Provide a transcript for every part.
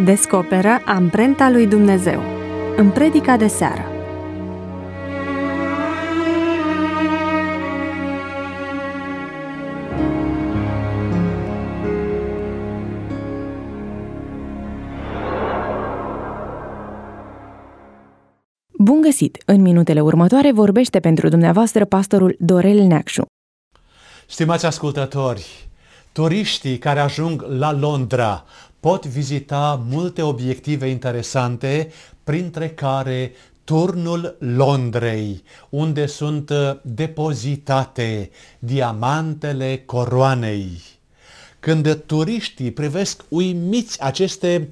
Descoperă amprenta lui Dumnezeu în predica de seară. Bun găsit! În minutele următoare vorbește pentru dumneavoastră pastorul Dorel Neacșu. Stimați ascultători, turiștii care ajung la Londra pot vizita multe obiective interesante, printre care Turnul Londrei, unde sunt depozitate diamantele coroanei. Când turiștii privesc uimiți aceste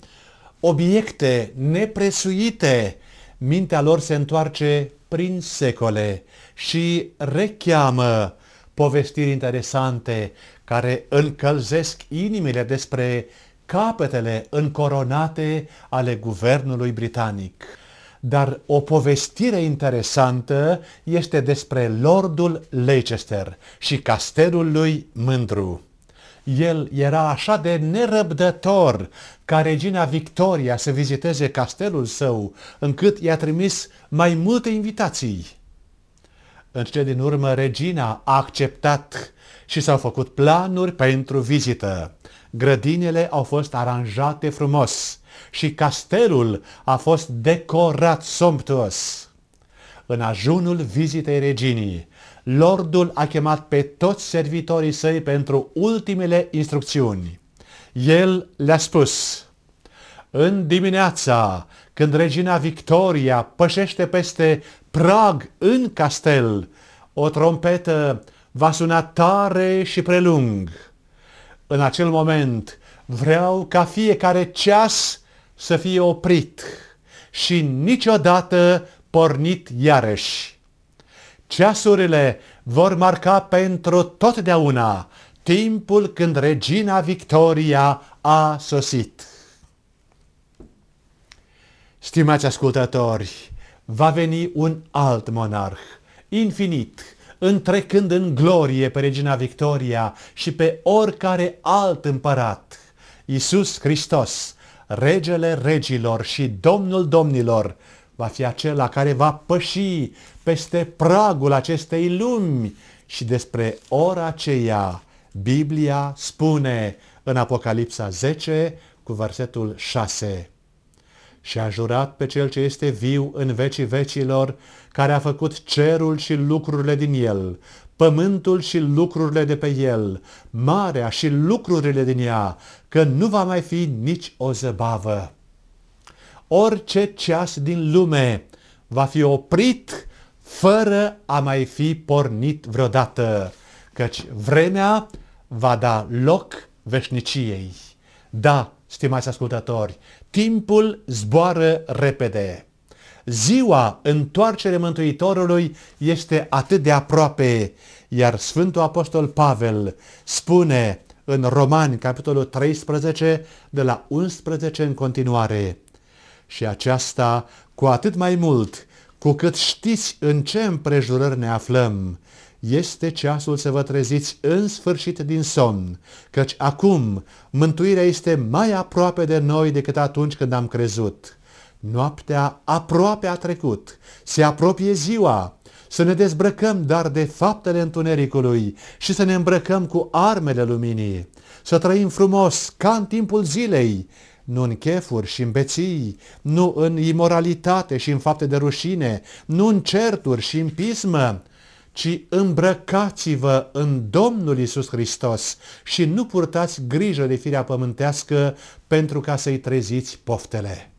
obiecte neprețuite, mintea lor se întoarce prin secole și recheamă povestiri interesante care încălzesc inimile despre capetele încoronate ale guvernului britanic. Dar o povestire interesantă este despre Lordul Leicester și castelul lui mândru. El era așa de nerăbdător ca regina Victoria să viziteze castelul său, încât i-a trimis mai multe invitații. În cele din urmă, regina a acceptat și s-au făcut planuri pentru vizită. Grădinile au fost aranjate frumos și castelul a fost decorat somptuos. În ajunul vizitei reginii, lordul a chemat pe toți servitorii săi pentru ultimele instrucțiuni. El le-a spus: în dimineața, când regina Victoria pășește peste prag în castel, o trompetă va suna tare și prelung. În acel moment vreau ca fiecare ceas să fie oprit și niciodată pornit iarăși. Ceasurile vor marca pentru totdeauna timpul când regina Victoria a sosit. Stimați ascultători, va veni un alt monarh, infinit, întrecând în glorie pe regina Victoria și pe oricare alt împărat. Iisus Hristos, regele regilor și domnul domnilor, va fi acela care va păși peste pragul acestei lumi și despre ora aceea Biblia spune în Apocalipsa 10 cu versetul 6: și a jurat pe cel ce este viu în vecii vecilor, care a făcut cerul și lucrurile din el, pământul și lucrurile de pe el, marea și lucrurile din ea, că nu va mai fi nici o zăbavă. Orice ceas din lume va fi oprit fără a mai fi pornit vreodată, căci vremea va da loc veșniciei. Da, stimați ascultători, timpul zboară repede. Ziua întoarcerii Mântuitorului este atât de aproape, iar Sfântul Apostol Pavel spune în Romani, capitolul 13, de la 11 în continuare: și aceasta cu atât mai mult, cu cât știți în ce împrejurări ne aflăm, este ceasul să vă treziți în sfârșit din somn, căci acum mântuirea este mai aproape de noi decât atunci când am crezut. Noaptea aproape a trecut, se apropie ziua. Să ne dezbrăcăm dar de faptele întunericului și să ne îmbrăcăm cu armele luminii. Să trăim frumos ca în timpul zilei, nu în chefuri și în beții, nu în imoralitate și în fapte de rușine, nu în certuri și în pismă, ci îmbrăcați-vă în Domnul Iisus Hristos și nu purtați grijă de firea pământească pentru ca să-i treziți poftele.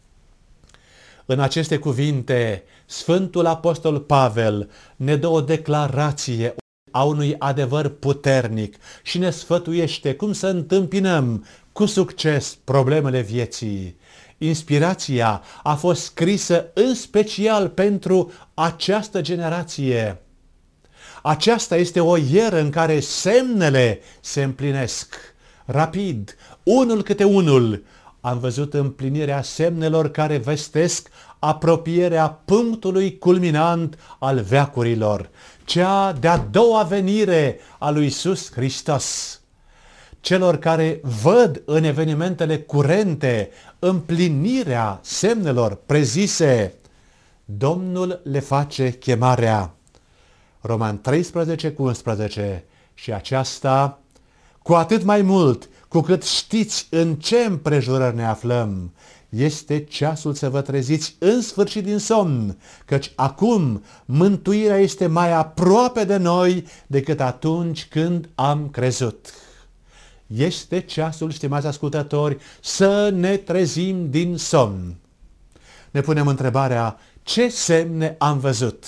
În aceste cuvinte, Sfântul Apostol Pavel ne dă o declarație a unui adevăr puternic și ne sfătuiește cum să întâmpinăm cu succes problemele vieții. Inspirația a fost scrisă în special pentru această generație. Aceasta este o eră în care semnele se împlinesc. Rapid, unul câte unul, am văzut împlinirea semnelor care vestesc apropierea punctului culminant al veacurilor, cea de-a doua venire a lui Iisus Hristos. celor care văd în evenimentele curente împlinirea semnelor prezise, Domnul le face chemarea. Roman 13:11. Și aceasta cu atât mai mult cu cât știți în ce împrejurări ne aflăm. Este ceasul să vă treziți în sfârșit din somn, căci acum mântuirea este mai aproape de noi decât atunci când am crezut. Este ceasul, stimați ascultători, să ne trezim din somn. Ne punem întrebarea, ce semne am văzut?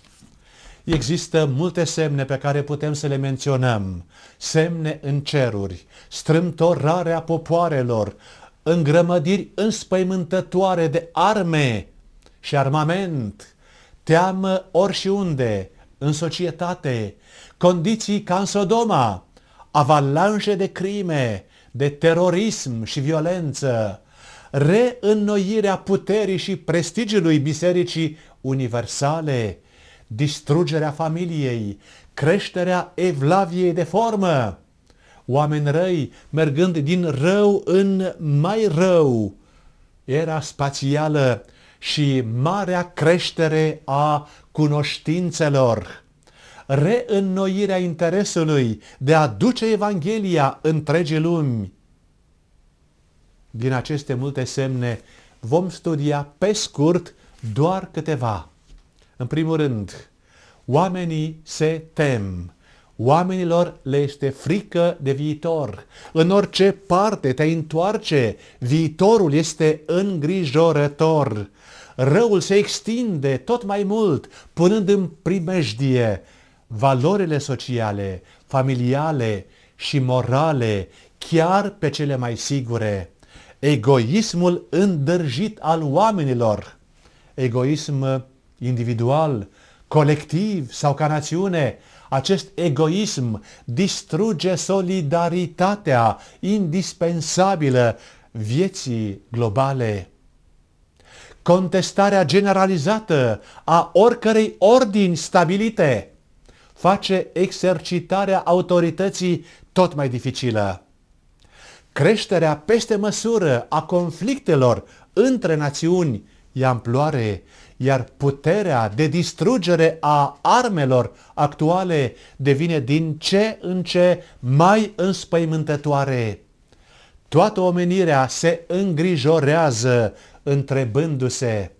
Există multe semne pe care putem să le menționăm. Semne în ceruri, strâmtorarea popoarelor, îngrămădiri înspăimântătoare de arme și armament, teamă ori și unde, în societate, condiții ca în Sodoma, avalanșe de crime, de terorism și violență, reînnoirea puterii și prestigiului Bisericii Universale, distrugerea familiei, creșterea evlaviei de formă, oameni răi mergând din rău în mai rău, era spațială și marea creștere a cunoștințelor, reînnoirea interesului de a duce Evanghelia întregii lumi. Din aceste multe semne vom studia pe scurt doar câteva. În primul rând, oamenii se tem. Oamenilor le este frică de viitor. În orice parte te întoarce, viitorul este îngrijorător. Răul se extinde tot mai mult, punând în primejdie valorile sociale, familiale și morale, chiar pe cele mai sigure. Egoismul îndârjit al oamenilor, egoism individual, colectiv sau ca națiune, acest egoism distruge solidaritatea indispensabilă vieții globale. Contestarea generalizată a oricărei ordini stabilite face exercitarea autorității tot mai dificilă. Creșterea peste măsură a conflictelor între națiuni ia amploare, iar puterea de distrugere a armelor actuale devine din ce în ce mai înspăimântătoare. Toată omenirea se îngrijorează întrebându-se,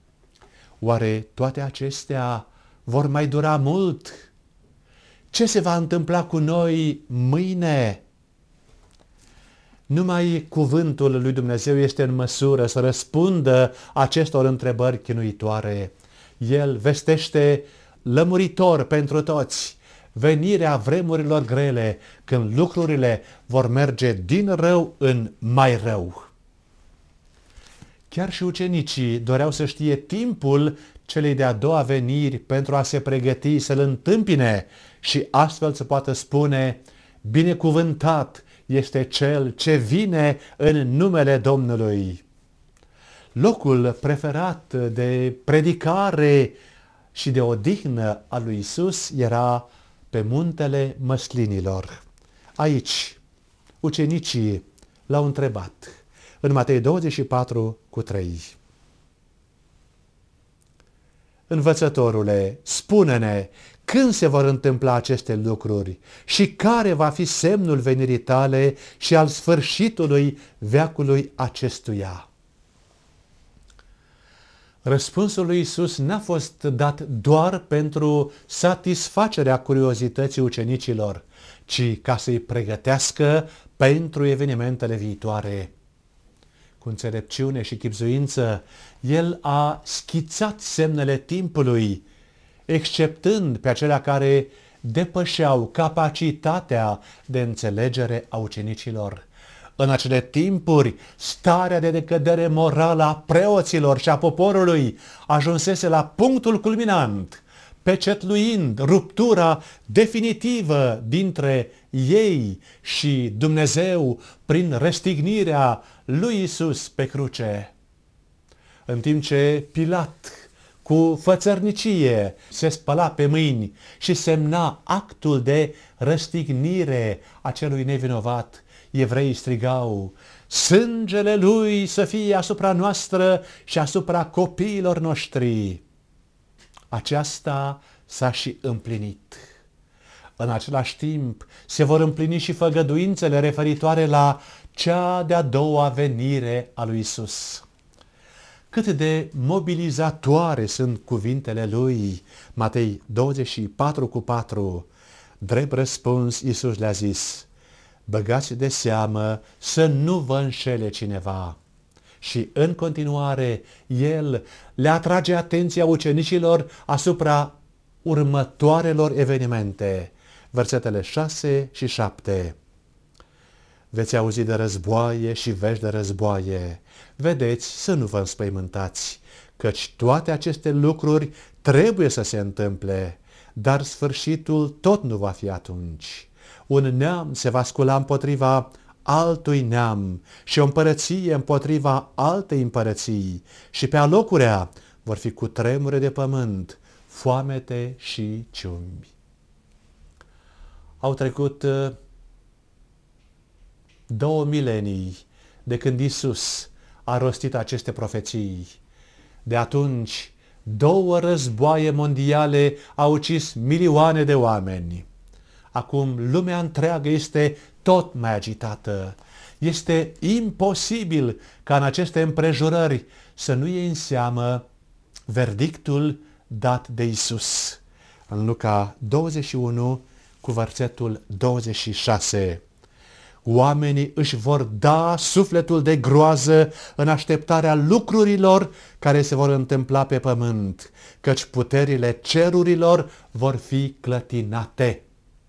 oare toate acestea vor mai dura mult? Ce se va întâmpla cu noi mâine? Numai cuvântul lui Dumnezeu este în măsură să răspundă acestor întrebări chinuitoare. El vestește lămuritor pentru toți venirea vremurilor grele, când lucrurile vor merge din rău în mai rău. Chiar și ucenicii doreau să știe timpul celei de-a doua veniri pentru a se pregăti să-L întâmpine și astfel să poată spune, binecuvântat este Cel ce vine în numele Domnului. Locul preferat de predicare și de odihnă a lui Isus era pe muntele Măslinilor. Aici, ucenicii l-au întrebat, în Matei 24:3. Învățătorule, spune-ne când se vor întâmpla aceste lucruri și care va fi semnul venirii tale și al sfârșitului veacului acestuia. Răspunsul lui Isus n-a fost dat doar pentru satisfacerea curiozității ucenicilor, ci ca să-i pregătească pentru evenimentele viitoare. Cu înțelepciune și chibzuință, el a schițat semnele timpului, exceptând pe acelea care depășeau capacitatea de înțelegere a ucenicilor. În acele timpuri, starea de decădere morală a preoților și a poporului ajunsese la punctul culminant, pecetluind ruptura definitivă dintre ei și Dumnezeu prin răstignirea lui Isus pe cruce. În timp ce Pilat, cu fățărnicie, se spăla pe mâini și semna actul de răstignire a celui nevinovat, evreii strigau: sângele lui să fie asupra noastră și asupra copiilor noștri. Aceasta s-a și împlinit. În același timp se vor împlini și făgăduințele referitoare la cea de-a doua venire a lui Isus. Cât de mobilizatoare sunt cuvintele lui. Matei 24:4. Drept răspuns, Iisus le-a zis: băgați de seamă să nu vă înșele cineva. Și în continuare, el le atrage atenția ucenicilor asupra următoarelor evenimente. Versetele 6 și 7. Veți auzi de războaie și vești de războaie. Vedeți să nu vă înspăimântați, căci toate aceste lucruri trebuie să se întâmple, dar sfârșitul tot nu va fi atunci. Un neam se va scula împotriva altui neam și o împărăție împotriva altei împărății și pe alocurea vor fi cutremure de pământ, foamete și ciumi. Au trecut 2 milenii de când Iisus a rostit aceste profeții. De atunci, 2 războaie mondiale au ucis milioane de oameni. Acum lumea întreagă este tot mai agitată. Este imposibil ca în aceste împrejurări să nu iei în seamă verdictul dat de Iisus. În Luca 21 cu versetul 26. Oamenii își vor da sufletul de groază în așteptarea lucrurilor care se vor întâmpla pe pământ, căci puterile cerurilor vor fi clătinate.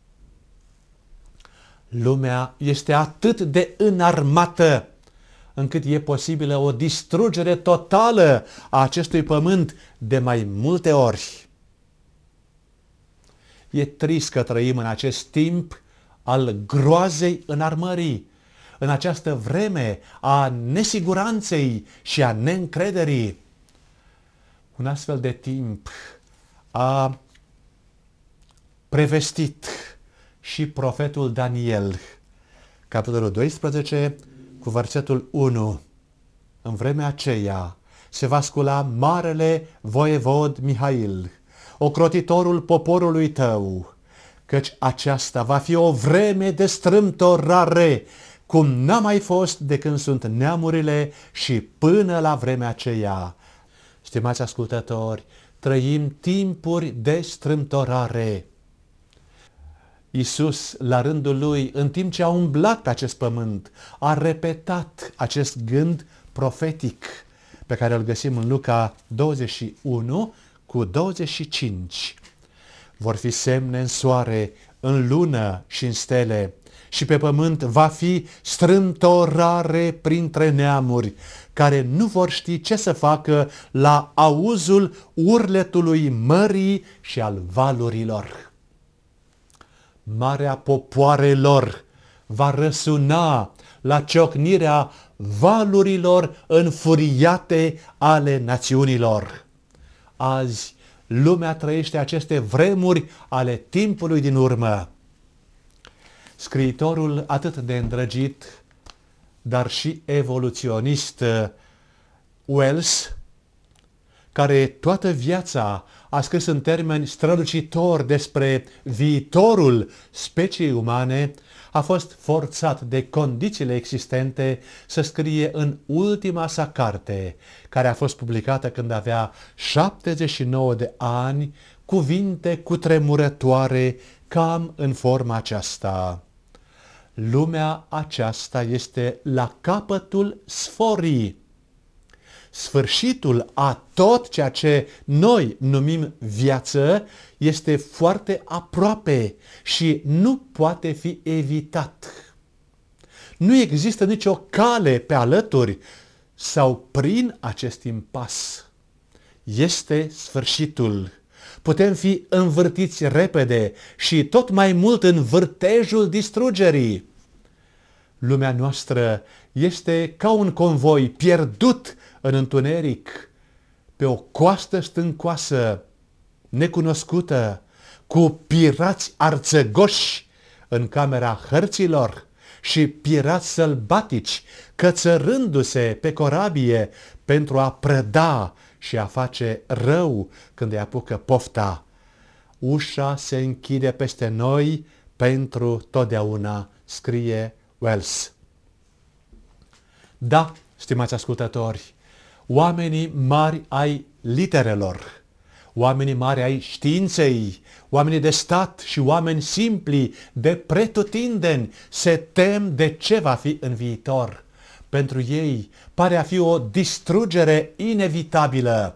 Lumea este atât de înarmată încât e posibilă o distrugere totală a acestui pământ de mai multe ori. E trist că trăim în acest timp al groazei înarmării, în această vreme a nesiguranței și a neîncrederii. Un astfel de timp a prevestit și profetul Daniel, capitolul 12, cu versetul 1. În vremea aceea se va scula marele voievod Mihail, ocrotitorul poporului tău, căci aceasta va fi o vreme de strâmtorare, cum n-a mai fost de când sunt neamurile și până la vremea aceea. Stimați ascultători, trăim timpuri de strâmtorare. Iisus, la rândul lui, în timp ce a umblat pe acest pământ, a repetat acest gând profetic pe care îl găsim în Luca 21 cu 25. Vor fi semne în soare, în lună și în stele, și pe pământ va fi strâmtorare printre neamuri, care nu vor ști ce să facă la auzul urletului mării și al valurilor. Marea popoarelor va răsuna la ciocnirea valurilor înfuriate ale națiunilor. Azi, lumea trăiește aceste vremuri ale timpului din urmă. Scriitorul atât de îndrăgit, dar și evoluționist Wells, care toată viața a scris în termeni strălucitori despre viitorul speciei umane, a fost forțat de condițiile existente să scrie în ultima sa carte, care a fost publicată când avea 79 de ani, cuvinte cutremurătoare cam în forma aceasta. Lumea aceasta este la capătul sforii. Sfârșitul a tot ceea ce noi numim viață este foarte aproape și nu poate fi evitat. Nu există nicio cale pe alături sau prin acest impas. Este sfârșitul. Putem fi învârtiți repede și tot mai mult în vârtejul distrugerii. Lumea noastră este ca un convoi pierdut în întuneric, pe o coastă stâncoasă, necunoscută, cu pirați arțăgoși în camera hărților și pirați sălbatici, cățărându-se pe corabie pentru a prăda și a face rău când îi apucă pofta. Ușa se închide peste noi pentru totdeauna, scrie Wells. Da, stimați ascultători, oamenii mari ai literelor, oamenii mari ai științei, oamenii de stat și oameni simpli de pretutindeni se tem de ce va fi în viitor. Pentru ei pare a fi o distrugere inevitabilă.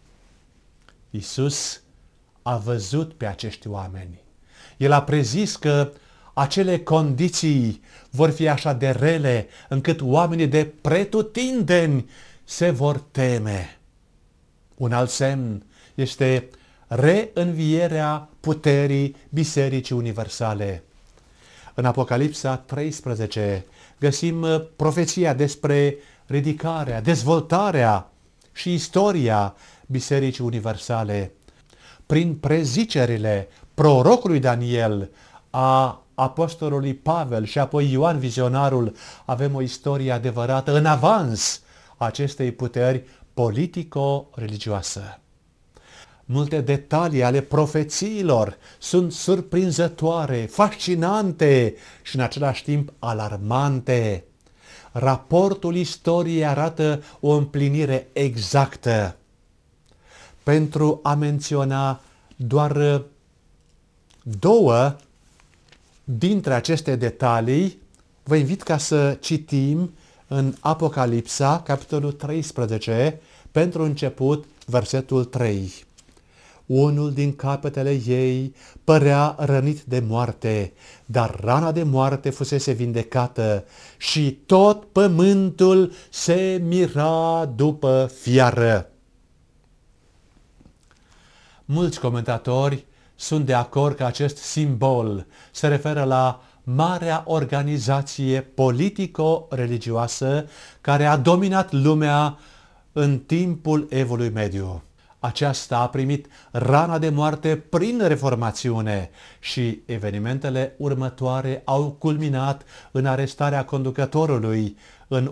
Iisus a văzut pe acești oameni. El a prezis că acele condiții vor fi așa de rele încât oamenii de pretutindeni se vor teme. Un alt semn este reînvierea puterii Bisericii Universale. În Apocalipsa 13 găsim profeția despre ridicarea, dezvoltarea și istoria Bisericii Universale. Prin prezicerile prorocului Daniel, a apostolului Pavel și apoi Ioan Vizionarul, avem o istorie adevărată în avans acestei puteri politico-religioase. Multe detalii ale profețiilor sunt surprinzătoare, fascinante și în același timp alarmante. Raportul istoriei arată o împlinire exactă. Pentru a menționa doar două dintre aceste detalii, vă invit ca să citim în Apocalipsa, capitolul 13, pentru început, versetul 3. Unul din capetele ei părea rănit de moarte, dar rana de moarte fusese vindecată și tot pământul se mira după fiară. Mulți comentatori sunt de acord că acest simbol se referă la marea organizație politico-religioasă care a dominat lumea în timpul Evului Mediu. Aceasta a primit rana de moarte prin Reformațiune și evenimentele următoare au culminat în arestarea conducătorului în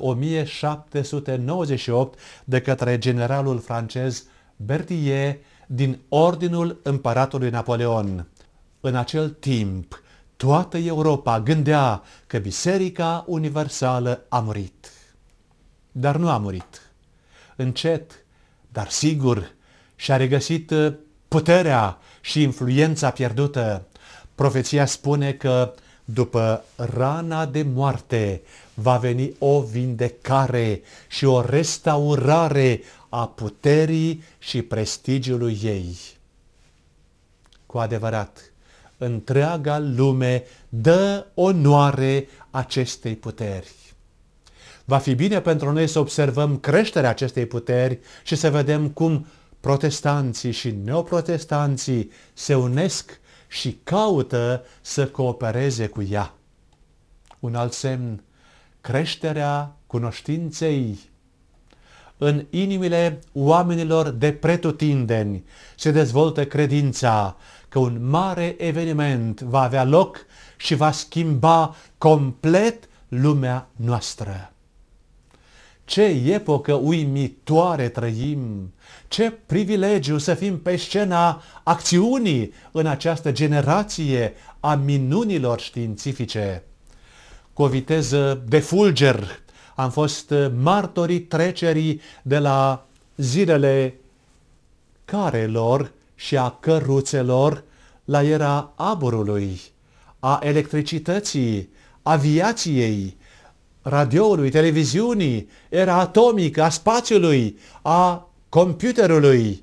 1798 de către generalul francez Berthier din Ordinul Împăratului Napoleon. În acel timp, toată Europa gândea că Biserica Universală a murit. Dar nu a murit. Încet, dar sigur, și-a regăsit puterea și influența pierdută. Profeția spune că după rana de moarte va veni o vindecare și o restaurare a puterii și prestigiului ei. Cu adevărat, întreaga lume dă onoare acestei puteri. Va fi bine pentru noi să observăm creșterea acestei puteri și să vedem cum protestanții și neoprotestanții se unesc și caută să coopereze cu ea. Un alt semn, creșterea cunoștinței. În inimile oamenilor de pretutindeni se dezvoltă credința că un mare eveniment va avea loc și va schimba complet lumea noastră. Ce epocă uimitoare trăim! Ce privilegiu să fim pe scena acțiunii în această generație a minunilor științifice. Cu o viteză de fulger am fost martorii trecerii de la zilele carelor și a căruțelor la era aburului, a electricității, aviației, radioului, televiziunii, era atomică, a spațiului, a computerului.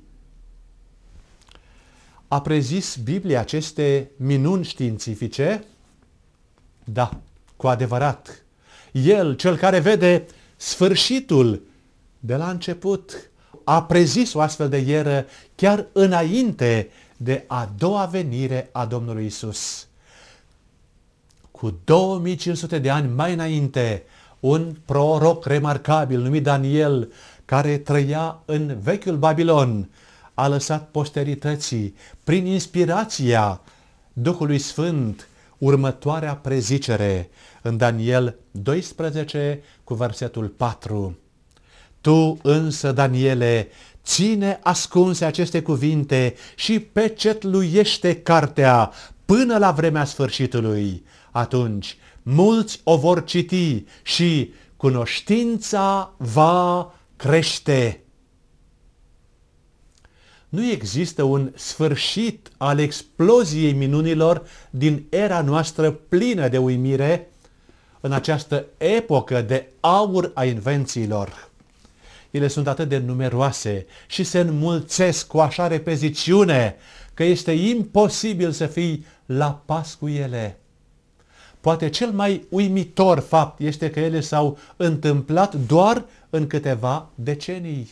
A prezis Biblia aceste minuni științifice? Da, cu adevărat. El, cel care vede sfârșitul de la început, a prezis o astfel de eră chiar înainte de a doua venire a Domnului Isus. Cu 2500 de ani mai înainte, un proroc remarcabil numit Daniel, care trăia în vechiul Babilon, a lăsat posterității, prin inspirația Duhului Sfânt, următoarea prezicere în Daniel 12 cu versetul 4. Tu însă, Daniele, ține ascunse aceste cuvinte și pecetluiește cartea până la vremea sfârșitului. Atunci mulți o vor citi și cunoștința va crește. Nu există un sfârșit al exploziei minunilor din era noastră plină de uimire în această epocă de aur a invențiilor. Ele sunt atât de numeroase și se înmulțesc cu așa repeziciune că este imposibil să fii la pas cu ele. Poate cel mai uimitor fapt este că ele s-au întâmplat doar în câteva decenii.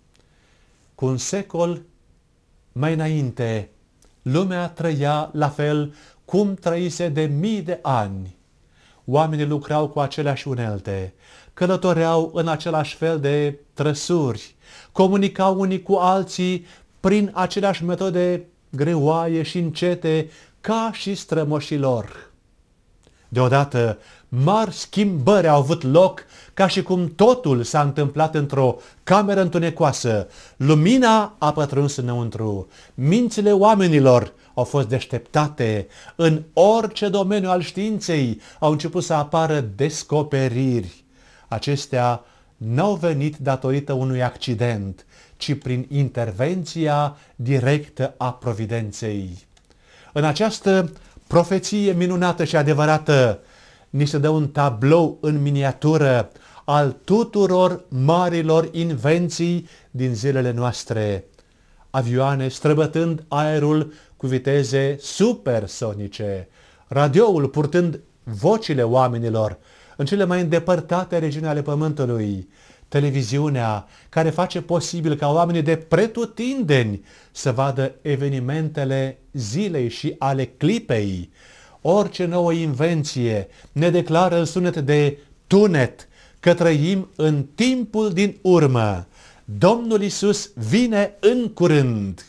Cu un secol mai înainte, lumea trăia la fel cum trăise de mii de ani. Oamenii lucrau cu aceleași unelte, călătoreau în același fel de trăsuri, comunicau unii cu alții prin aceleași metode greoaie și încete ca și strămoșii lor. Deodată, mari schimbări au avut loc, ca și cum totul s-a întâmplat într-o cameră întunecoasă. Lumina a pătruns înăuntru, mințile oamenilor au fost deșteptate, în orice domeniu al științei au început să apară descoperiri. Acestea n-au venit datorită unui accident, ci prin intervenția directă a providenței. În această profeție minunată și adevărată ni se dă un tablou în miniatură al tuturor marilor invenții din zilele noastre. Avioane străbătând aerul cu viteze supersonice, radioul purtând vocile oamenilor în cele mai îndepărtate regiuni ale Pământului, televiziunea care face posibil ca oamenii de pretutindeni să vadă evenimentele zilei și ale clipei. Orice nouă invenție ne declară în sunet de tunet că trăim în timpul din urmă. Domnul Iisus vine în curând.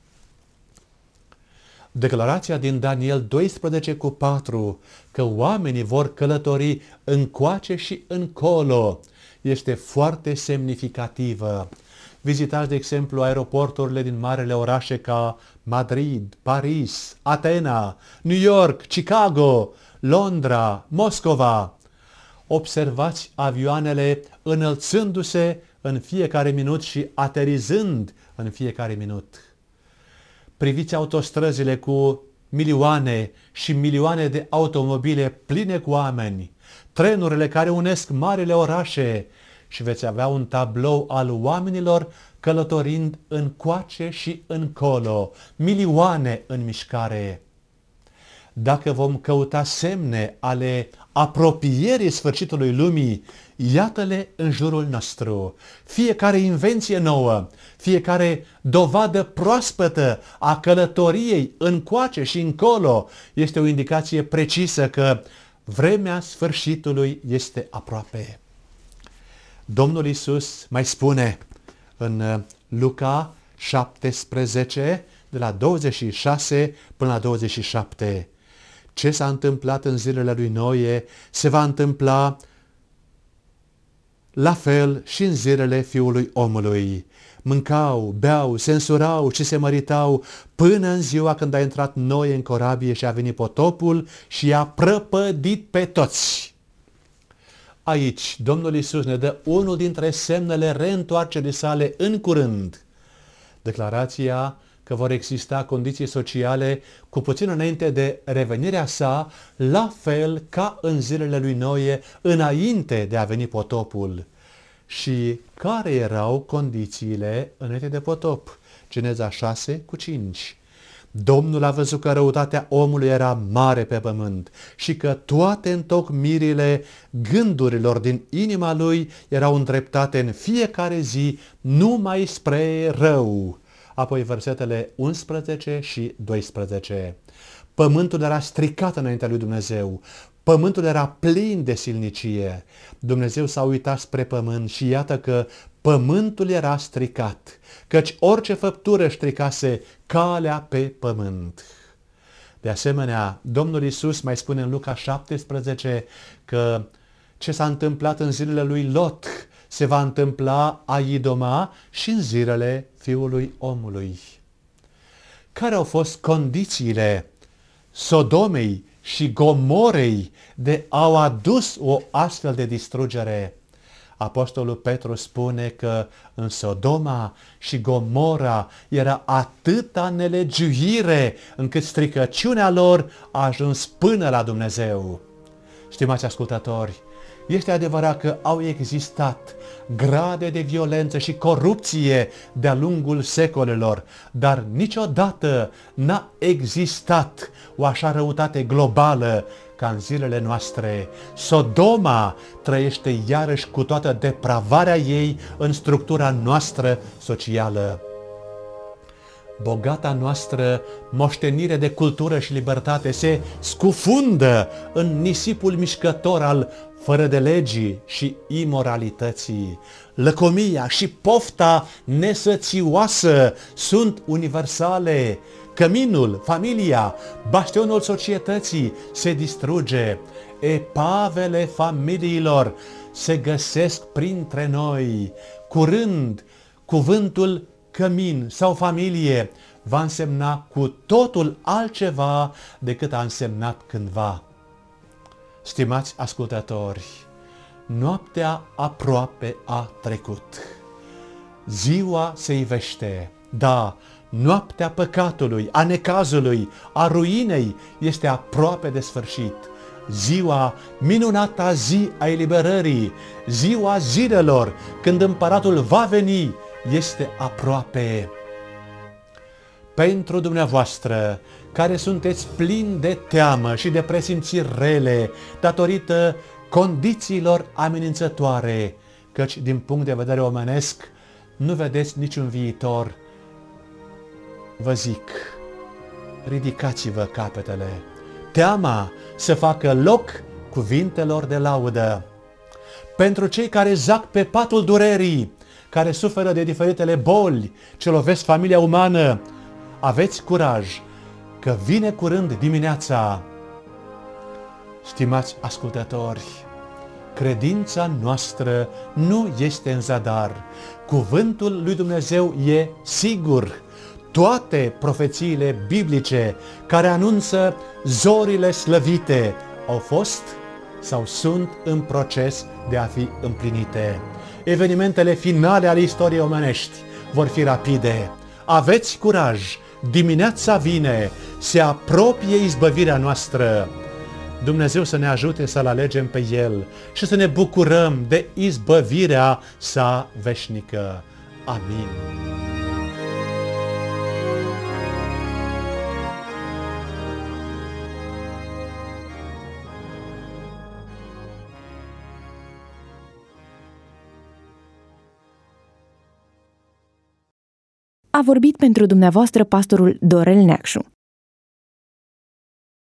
Declarația din Daniel 12 cu 4 că oamenii vor călători încoace și încolo este foarte semnificativă. Vizitați, de exemplu, aeroporturile din marele orașe ca Madrid, Paris, Atena, New York, Chicago, Londra, Moscova. Observați avioanele înălțându-se în fiecare minut și aterizând în fiecare minut. Priviți autostrăzile cu milioane și milioane de automobile pline cu oameni, trenurile care unesc marile orașe și veți avea un tablou al oamenilor călătorind încoace și încolo, milioane în mișcare. Dacă vom căuta semne ale apropierii sfârșitului lumii, iată-le în jurul nostru. Fiecare invenție nouă, fiecare dovadă proaspătă a călătoriei încoace și încolo este o indicație precisă că vremea sfârșitului este aproape. Domnul Iisus mai spune în Luca 17, de la 26 până la 27, ce s-a întâmplat în zilele lui Noe se va întâmpla la fel și în zilele Fiului Omului. Mâncau, beau, se însurau și se măritau până în ziua când a intrat Noe în corabie și a venit potopul și i-a prăpădit pe toți. Aici Domnul Iisus ne dă unul dintre semnele reîntoarcerii sale în curând. Declarația că vor exista condiții sociale cu puțin înainte de revenirea sa, la fel ca în zilele lui Noe, înainte de a veni potopul. Și care erau condițiile înainte de potop? Geneza 6 cu 5. Domnul a văzut că răutatea omului era mare pe pământ și că toate întocmirile gândurilor din inima lui erau îndreptate în fiecare zi numai spre rău. Apoi versetele 11 și 12. Pământul era stricat înaintea lui Dumnezeu. Pământul era plin de silnicie. Dumnezeu s-a uitat spre pământ și iată că pământul era stricat, căci orice făptură stricase calea pe pământ. De asemenea, Domnul Iisus mai spune în Luca 17 că ce s-a întâmplat în zilele lui Lot se va întâmpla aidoma și în zilele Fiului Omului. Care au fost condițiile Sodomei și Gomorei de au adus o astfel de distrugere? Apostolul Petru spune că în Sodoma și Gomora era atâta nelegiuire încât stricăciunea lor a ajuns până la Dumnezeu. Stimați ascultători, este adevărat că au existat grade de violență și corupție de-a lungul secolelor, dar niciodată n-a existat o așa răutate globală ca în zilele noastre. Sodoma trăiește iarăși cu toată depravarea ei în structura noastră socială. Bogata noastră moștenire de cultură și libertate se scufundă în nisipul mișcător al fără de legii și imoralității. Lăcomia și pofta nesățioasă sunt universale. Căminul, familia, bastionul societății se distruge. Epavele familiilor se găsesc printre noi. Curând, cuvântul cămin sau familie va însemna cu totul altceva decât a însemnat cândva. Stimați ascultători, noaptea aproape a trecut. Ziua se ivește. Da, noaptea păcatului, a necazului, a ruinei este aproape de sfârșit. Ziua, minunata zi a eliberării, ziua zilelor, când împăratul va veni, este aproape. Pentru dumneavoastră, care sunteți plini de teamă și de presimțiri rele, datorită condițiilor amenințătoare, căci din punct de vedere omenesc nu vedeți niciun viitor, vă zic, ridicați-vă capetele. Teama să facă loc cuvintelor de laudă. Pentru cei care zac pe patul durerii, care suferă de diferitele boli ce lovesc familia umană, aveți curaj, că vine curând dimineața. Stimați ascultători, credința noastră nu este în zadar. Cuvântul lui Dumnezeu e sigur. Toate profețiile biblice care anunță zorile slăvite au fost sau sunt în proces de a fi împlinite. Evenimentele finale ale istoriei omenești vor fi rapide. Aveți curaj, dimineața vine, se apropie izbăvirea noastră. Dumnezeu să ne ajute să-L alegem pe El și să ne bucurăm de izbăvirea sa veșnică. Amin. A vorbit pentru dumneavoastră pastorul Dorel Neacșu.